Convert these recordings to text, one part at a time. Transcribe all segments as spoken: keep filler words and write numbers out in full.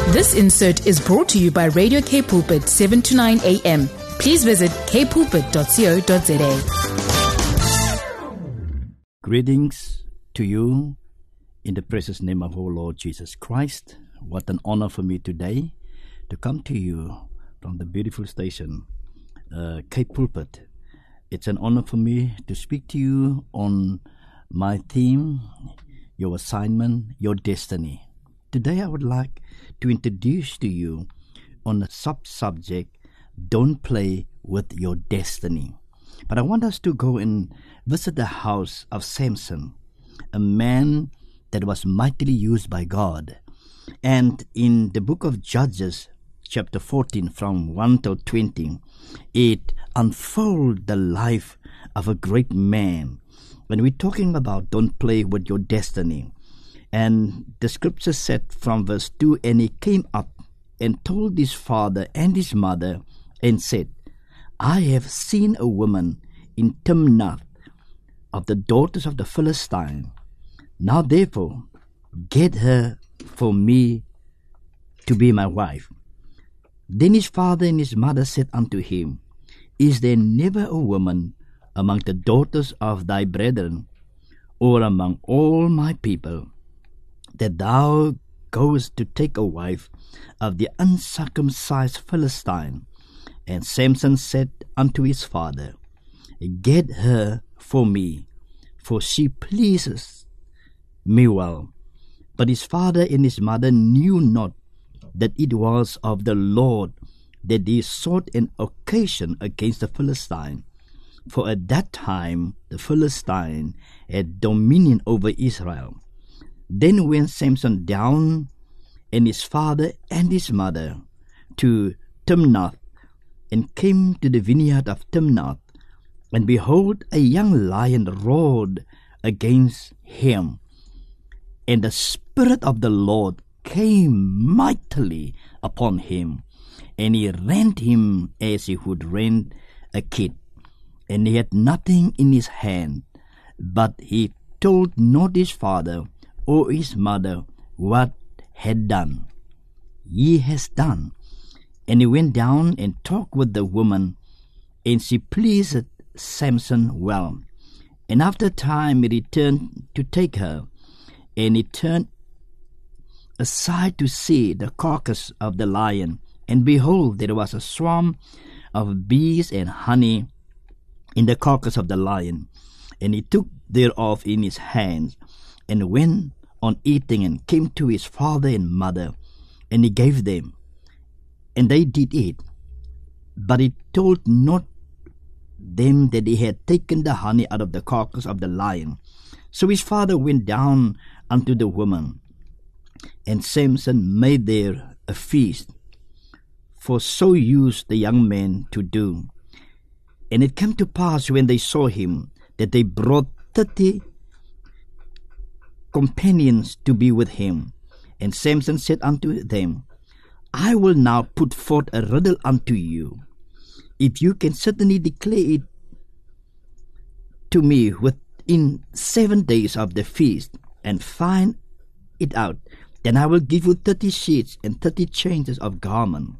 This insert is brought to you by Radio K Pulpit, seven to nine a.m. Please visit k pulpit dot co dot za. Greetings to you in the precious name of our Lord Jesus Christ. What an honor for me today to come to you from the beautiful station, uh, K Pulpit. It's an honor for me to speak to you on my theme, your assignment, your destiny. Today I would like to introduce to you on the sub-subject, don't play with your destiny. But I want us to go and visit the house of Samson, a man that was mightily used by God. And in the book of Judges, chapter fourteen, from one to twenty, it unfolds the life of a great man. When we're talking about don't play with your destiny, and the scripture said from verse two, and he came up and told his father and his mother and said, I have seen a woman in Timnath of the daughters of the Philistine. Now therefore get her for me to be my wife. Then his father and his mother said unto him, Is there never a woman among the daughters of thy brethren, or among all my people, that thou goest to take a wife of the uncircumcised Philistine? And Samson said unto his father, Get her for me, for she pleases me well. But his father and his mother knew not that it was of the Lord that he sought an occasion against the Philistine. For at that time the Philistine had dominion over Israel. Then went Samson down, and his father and his mother, to Timnath, and came to the vineyard of Timnath. And behold, a young lion roared against him. And the Spirit of the Lord came mightily upon him, and he rent him as he would rend a kid. And he had nothing in his hand, but he told not his father or his mother what had done. He has done. And he went down and talked with the woman, and she pleased Samson well. And after a time he returned to take her, and he turned aside to see the carcass of the lion, and behold, there was a swarm of bees and honey in the carcass of the lion. And he took thereof in his hands, and went on eating, and came to his father and mother, and he gave them, and they did eat. But he told not them that he had taken the honey out of the carcass of the lion. So his father went down unto the woman, and Samson made there a feast, for so used the young men to do. And it came to pass, when they saw him, that they brought thirty companions to be with him. And Samson said unto them, I will now put forth a riddle unto you. If you can certainly declare it to me within seven days of the feast, and find it out, then I will give you thirty sheets and thirty changes of garment.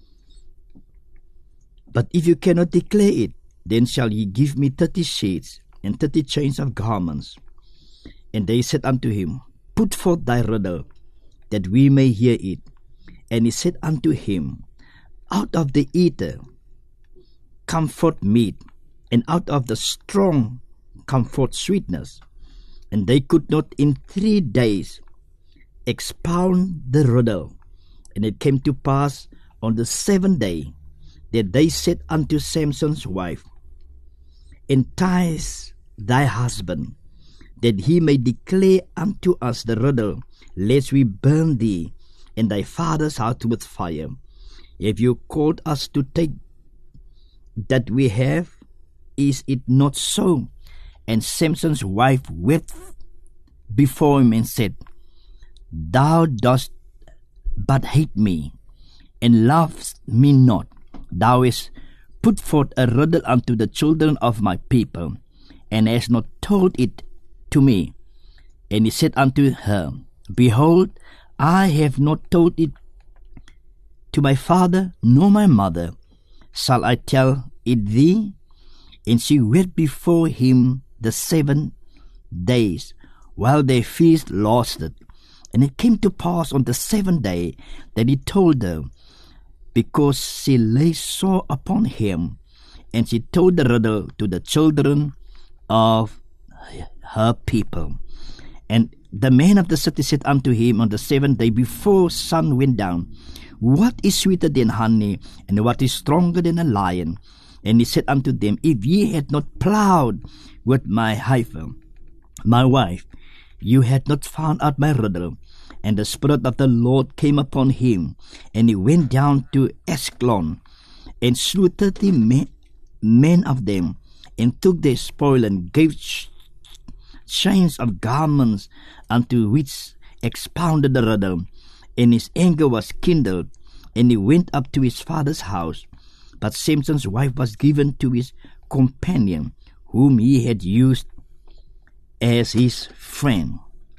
But if you cannot declare it, then shall ye give me thirty sheets and thirty changes of garments. And they said unto him, Put forth thy riddle, that we may hear it. And he said unto him, Out of the eater come forth meat, and out of the strong come forth sweetness. And they could not in three days expound the riddle. And it came to pass on the seventh day, that they said unto Samson's wife, Entice thy husband, that he may declare unto us the riddle, lest we burn thee and thy father's house with fire. If you called us to take that we have, is it not so? And Samson's wife wept before him and said, Thou dost but hate me, and lovest me not. Thou hast put forth a riddle unto the children of my people, and hast not told it to me. And he said unto her, Behold, I have not told it to my father nor my mother shall I tell it thee. And she went before him the seven days, while their feast lasted. And it came to pass on the seventh day that he told her, because she lay sore upon him. And she told the riddle to the children of her people. And the man of the city said unto him on the seventh day before sun went down, What is sweeter than honey, and what is stronger than a lion? And he said unto them, If ye had not plowed with my heifer, my wife, you had not found out my riddle. And the Spirit of the Lord came upon him, and he went down to Askelon, and slew thirty men, men of them, and took their spoil, and gave ch- chains of garments unto which expounded the riddle. And his anger was kindled, and he went up to his father's house. But Samson's wife was given to his companion, whom he had used as his friend.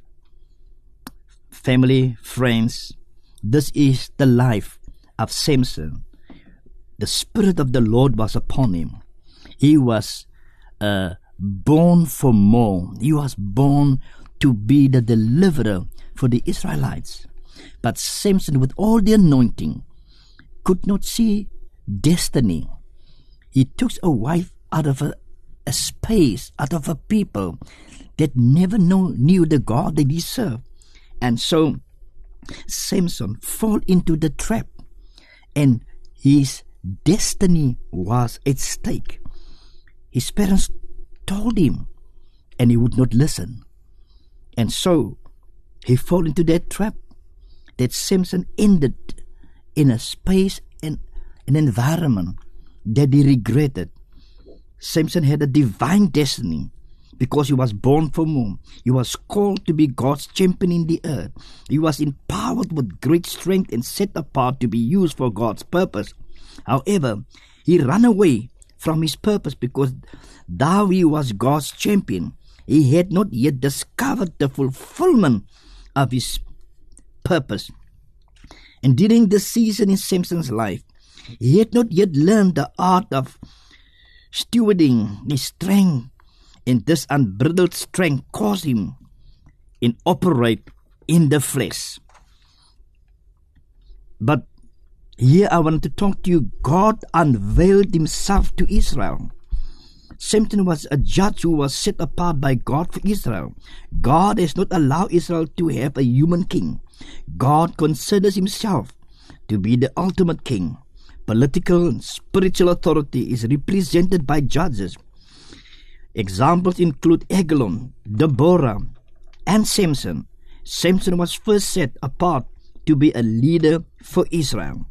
Family, friends, this is the life of Samson. The Spirit of the Lord was upon him. He was uh, born for more. He was born to be the deliverer for the Israelites. But Samson, with all the anointing, could not see destiny. He took a wife out of a, a space, out of a people that never know, knew the God that he served. And so Samson fell into the trap, and his destiny was at stake. His parents told him, and he would not listen. And so he fell into that trap, that Samson ended in a space and an environment that he regretted. Samson had a divine destiny because he was born for more. He was called to be God's champion in the earth. He was empowered with great strength and set apart to be used for God's purpose. However, he ran away from his purpose because though he was God's champion, he had not yet discovered the fulfillment of his purpose. And during this season in Samson's life, he had not yet learned the art of stewarding his strength, and this unbridled strength caused him to operate in the flesh. But here I want to talk to you. God unveiled himself to Israel. Samson was a judge who was set apart by God for Israel. God has not allowed Israel to have a human king. God considers himself to be the ultimate king. Political and spiritual authority is represented by judges. Examples include Eglon, Deborah, and Samson. Samson was first set apart to be a leader for Israel.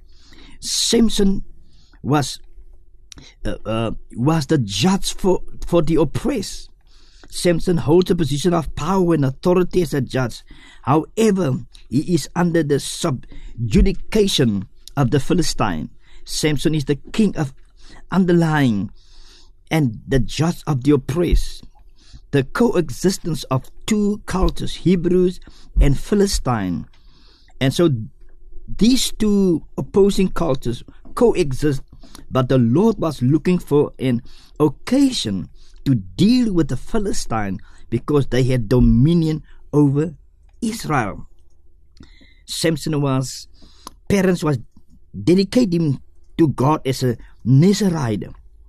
Samson was uh, uh, was the judge for, for the oppressed. Samson holds a position of power and authority as a judge. However, he is under the subjudication of the Philistine. Samson is the king of underlying and the judge of the oppressed. The coexistence of two cultures, Hebrews and Philistine. And so these two opposing cultures coexist, but the Lord was looking for an occasion to deal with the Philistine because they had dominion over Israel. Samson was, parents was dedicating to God as a Nazarite.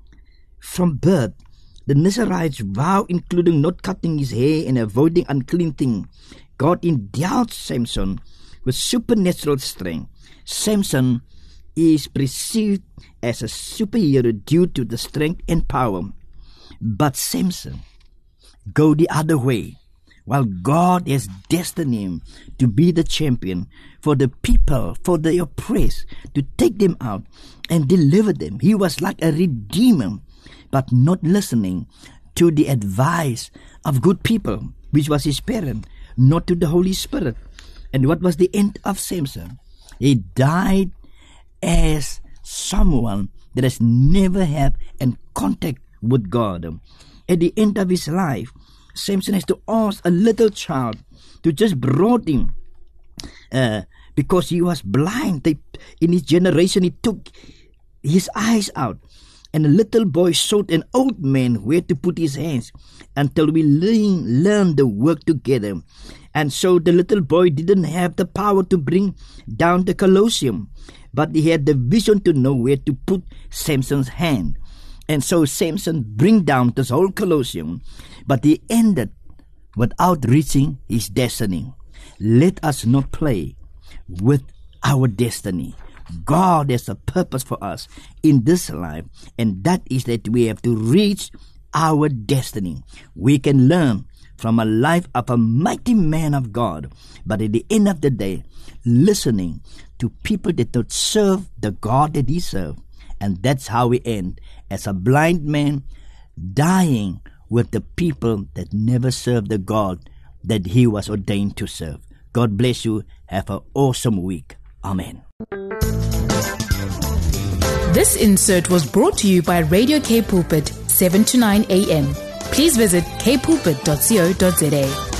From birth, the Nazarites vow including not cutting his hair and avoiding unclean things. God endowed Samson with supernatural strength. Samson is perceived as a superhero due to the strength and power. But Samson go the other way. While God has destined him to be the champion for the people, for the oppressed, to take them out and deliver them. He was like a redeemer, but not listening to the advice of good people, which was his parent, not to the Holy Spirit. And what was the end of Samson? He died as someone that has never had in contact with God. At the end of his life, Samson has to ask a little child to just brought him, uh, because he was blind. They, in his generation, he took his eyes out. And a little boy showed an old man where to put his hands until we learn, learn the work together. And so the little boy didn't have the power to bring down the Colosseum, but he had the vision to know where to put Samson's hand. And so Samson bring down this whole Colosseum, but he ended without reaching his destiny. Let us not play with our destiny. God has a purpose for us in this life, and that is that we have to reach our destiny. We can learn from a life of a mighty man of God, but at the end of the day, listening to people that don't serve the God that he served. And that's how we end, as a blind man dying with the people that never served the God that he was ordained to serve. God bless you. Have an awesome week. Amen. This insert was brought to you by Radio K Pulpit, seven to nine a.m. Please visit k pulpit dot co dot za.